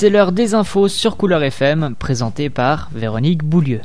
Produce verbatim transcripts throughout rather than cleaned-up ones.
C'est l'heure des infos sur Couleur F M, présentée par Véronique Boulieu.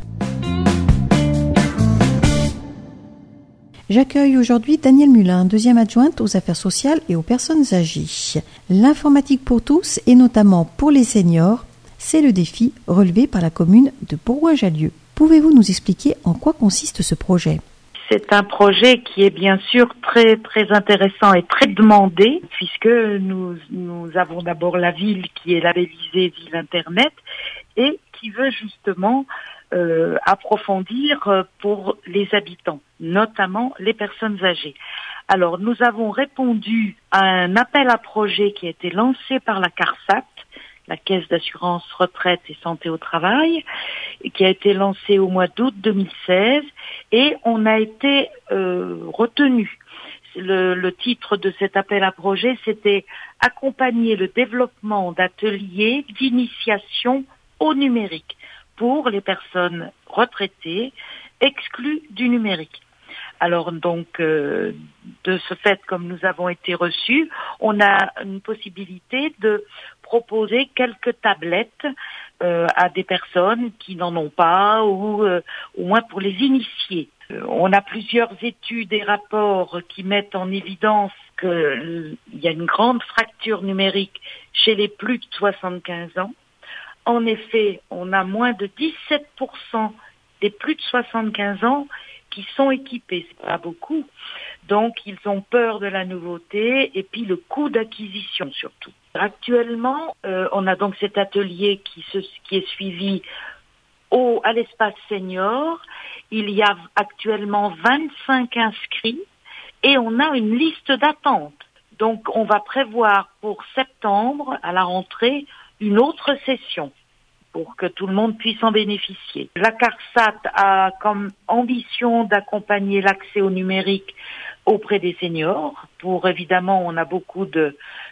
J'accueille aujourd'hui Danielle Mulin, deuxième adjointe aux affaires sociales et aux personnes âgées. L'informatique pour tous, et notamment pour les seniors, c'est le défi relevé par la commune de Bourgoin-Jallieu. Pouvez-vous nous expliquer en quoi consiste ce projet ? C'est un projet qui est bien sûr très très intéressant et très demandé, puisque nous nous avons d'abord la ville qui est labellisée ville Internet et qui veut justement euh, approfondir pour les habitants, notamment les personnes âgées. Alors nous avons répondu à un appel à projet qui a été lancé par la CARSAT, la Caisse d'assurance retraite et santé au travail, qui a été lancée au mois d'août deux mille seize, et on a été euh, retenu. Le, le titre de cet appel à projet, c'était « Accompagner le développement d'ateliers d'initiation au numérique pour les personnes retraitées exclues du numérique ». Alors donc, euh, de ce fait, comme nous avons été reçus, on a une possibilité de proposer quelques tablettes euh, à des personnes qui n'en ont pas, ou euh, au moins pour les initier. Euh, on a plusieurs études et rapports qui mettent en évidence qu'il y a une grande fracture numérique chez les plus de soixante-quinze ans. En effet, on a moins de dix-sept pour cent des plus de soixante-quinze ans qui sont équipés, c'est pas beaucoup. Donc, ils ont peur de la nouveauté et puis le coût d'acquisition surtout. Actuellement, euh, on a donc cet atelier qui, se, qui est suivi au, à l'espace senior. Il y a actuellement vingt-cinq inscrits et on a une liste d'attente. Donc, on va prévoir pour septembre, à la rentrée, une autre session, pour que tout le monde puisse en bénéficier. La CARSAT a comme ambition d'accompagner l'accès au numérique auprès des seniors. Pour évidemment, on a beaucoup de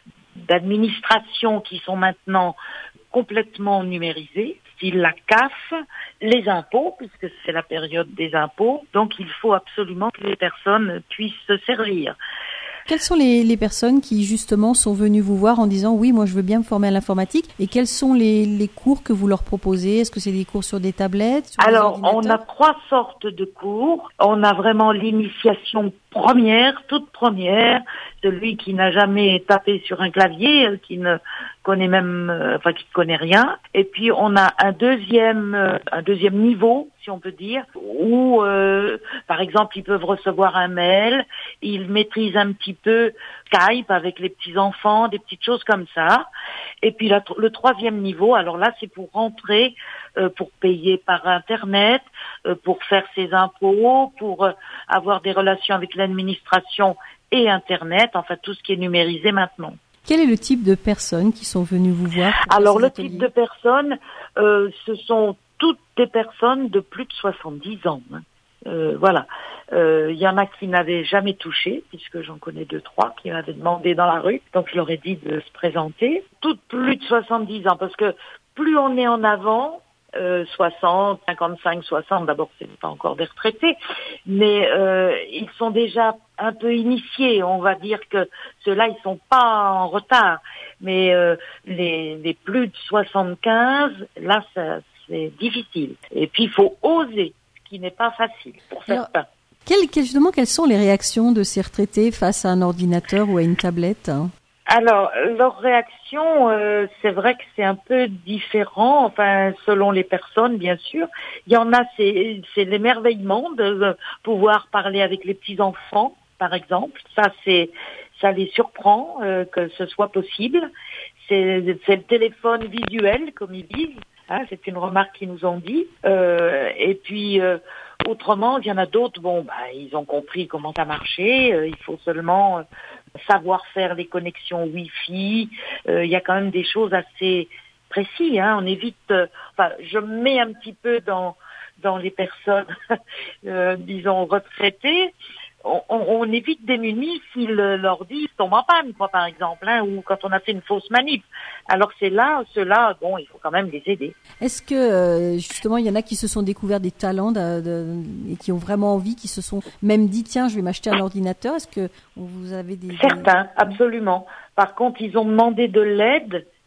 d'administrations qui sont maintenant complètement numérisées, style la C A F, les impôts, puisque c'est la période des impôts. Donc, il faut absolument que les personnes puissent se servir. Quelles sont les, les personnes qui, justement, sont venues vous voir en disant « Oui, moi, je veux bien me former à l'informatique » et quels sont les, les cours que vous leur proposez ? Est-ce que c'est des cours sur des tablettes, sur Alors, des ordinateurs ? On a trois sortes de cours. On a vraiment l'initiation première, toute première, celui qui n'a jamais tapé sur un clavier, qui ne connaît même, euh, enfin, qui ne connaît rien. Et puis, on a un deuxième, euh, un deuxième niveau, si on peut dire, où, euh, par exemple, ils peuvent recevoir un mail, ils maîtrisent un petit peu Skype avec les petits-enfants, des petites choses comme ça. Et puis, la, le troisième niveau, alors là, c'est pour rentrer, euh, pour payer par Internet, euh, pour faire ses impôts, pour euh, avoir des relations avec l'administration et Internet, enfin, tout ce qui est numérisé maintenant. Quel est le type de personnes qui sont venues vous voir ? Alors, le ateliers? type de personnes, euh, ce sont toutes des personnes de plus de soixante-dix ans. Hein. Euh, voilà. Il euh, y en a qui n'avaient jamais touché, puisque j'en connais deux, trois qui m'avaient demandé dans la rue. Donc, je leur ai dit de se présenter. Toutes plus de soixante-dix ans, parce que plus on est en avant, euh, soixante, cinquante-cinq, soixante, d'abord, c'est pas encore des retraités, mais euh, ils sont déjà un peu initiés. On va dire que ceux-là, ils sont pas en retard. Mais euh, les, les plus de soixante-quinze, là, ça, c'est difficile. Et puis, il faut oser, ce qui n'est pas facile pour Alors, certains. Quelles, justement, quelles sont les réactions de ces retraités face à un ordinateur ou à une tablette ? Alors, leur réaction, euh, c'est vrai que c'est un peu différent, enfin, selon les personnes, bien sûr. Il y en a, c'est, c'est l'émerveillement de pouvoir parler avec les petits-enfants, par exemple. Ça, c'est, ça les surprend euh, que ce soit possible. C'est, c'est le téléphone visuel, comme ils disent. Hein, c'est une remarque qu'ils nous ont dit. Euh, et puis, euh, autrement, il y en a d'autres, bon, bah, ils ont compris comment ça marchait. Euh, il faut seulement euh, savoir faire les connexions Wi-Fi. Euh, il y a quand même des choses assez précises. Hein, on évite. Euh, enfin, je me mets un petit peu dans dans les personnes, euh, disons retraitées. On, on, on évite démunis si le, l'ordi tombe en panne, quoi, par exemple, hein, ou quand on a fait une fausse manip. Alors c'est là, ceux-là, bon, il faut quand même les aider. Est-ce que, euh, justement, il y en a qui se sont découverts des talents de, de, et qui ont vraiment envie, qui se sont même dit, tiens, je vais m'acheter un ordinateur. Est-ce que vous avez des... Certains, des... absolument. Par contre, ils ont demandé de l'aide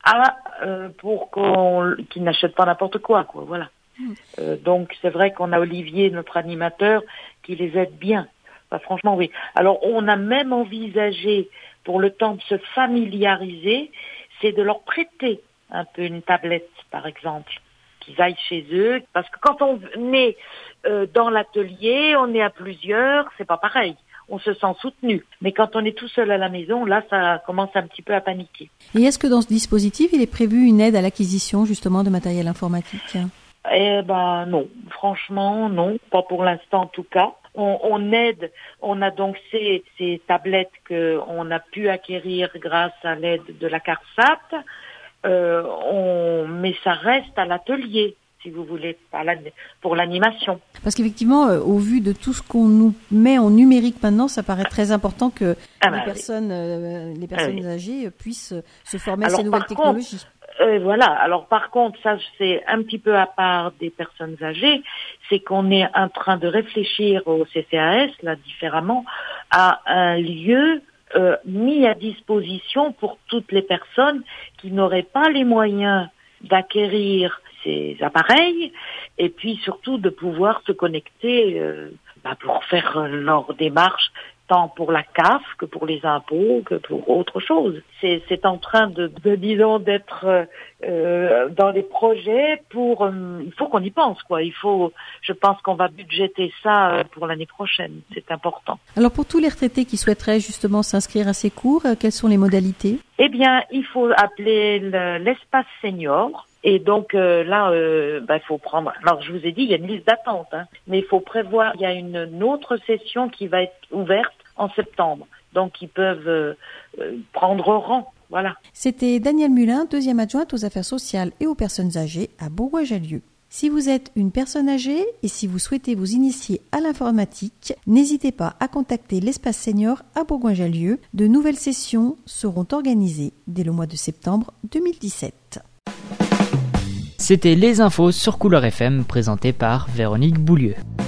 à euh, pour qu'on qu'ils n'achètent pas n'importe quoi, quoi. Voilà. Mmh. Euh, donc c'est vrai qu'on a Olivier, notre animateur, qui les aide bien. Enfin, franchement, oui. Alors on a même envisagé, pour le temps de se familiariser, c'est de leur prêter un peu une tablette, par exemple, qu'ils aillent chez eux, parce que quand on est euh, dans l'atelier, on est à plusieurs, c'est pas pareil. On se sent soutenu. Mais quand on est tout seul à la maison, là, ça commence un petit peu à paniquer. Et est-ce que dans ce dispositif, il est prévu une aide à l'acquisition, justement, de matériel informatique ? Eh ben non, franchement non, pas pour l'instant en tout cas. On, on aide, on a donc ces, ces tablettes que on a pu acquérir grâce à l'aide de la CARSAT, euh, on, mais ça reste à l'atelier, si vous voulez, pour l'animation. Parce qu'effectivement, euh, au vu de tout ce qu'on nous met en numérique maintenant, ça paraît très important que ah ben les, oui. personnes, euh, les personnes ah oui. âgées puissent se former à ces nouvelles technologies. Contre, Euh, voilà. Alors par contre, ça c'est un petit peu à part des personnes âgées, c'est qu'on est en train de réfléchir au C C A S, là différemment, à un lieu euh, mis à disposition pour toutes les personnes qui n'auraient pas les moyens d'acquérir ces appareils et puis surtout de pouvoir se connecter euh, bah, pour faire leur démarche, tant pour la C A F que pour les impôts, que pour autre chose. C'est, c'est en train de, de disons, d'être euh, dans les projets pour... Euh, il faut qu'on y pense, quoi. Il faut, je pense qu'on va budgéter ça euh, pour l'année prochaine. C'est important. Alors, pour tous les retraités qui souhaiteraient justement s'inscrire à ces cours, euh, quelles sont les modalités ? Eh bien, il faut appeler le, l'espace senior. Et donc euh, là, euh, bah, il faut prendre... Alors, je vous ai dit, il y a une liste d'attente, hein, mais il faut prévoir... Il y a une, une autre session qui va être ouverte en septembre. Donc, ils peuvent euh, euh, prendre rang. Voilà. C'était Danielle Mulin, deuxième adjointe aux affaires sociales et aux personnes âgées à Bourgoin-Jallieu. Si vous êtes une personne âgée et si vous souhaitez vous initier à l'informatique, n'hésitez pas à contacter l'espace senior à Bourgoin-Jallieu. De nouvelles sessions seront organisées dès le mois de septembre deux mille dix-sept. C'était les infos sur Couleur F M présentées par Véronique Boulieu.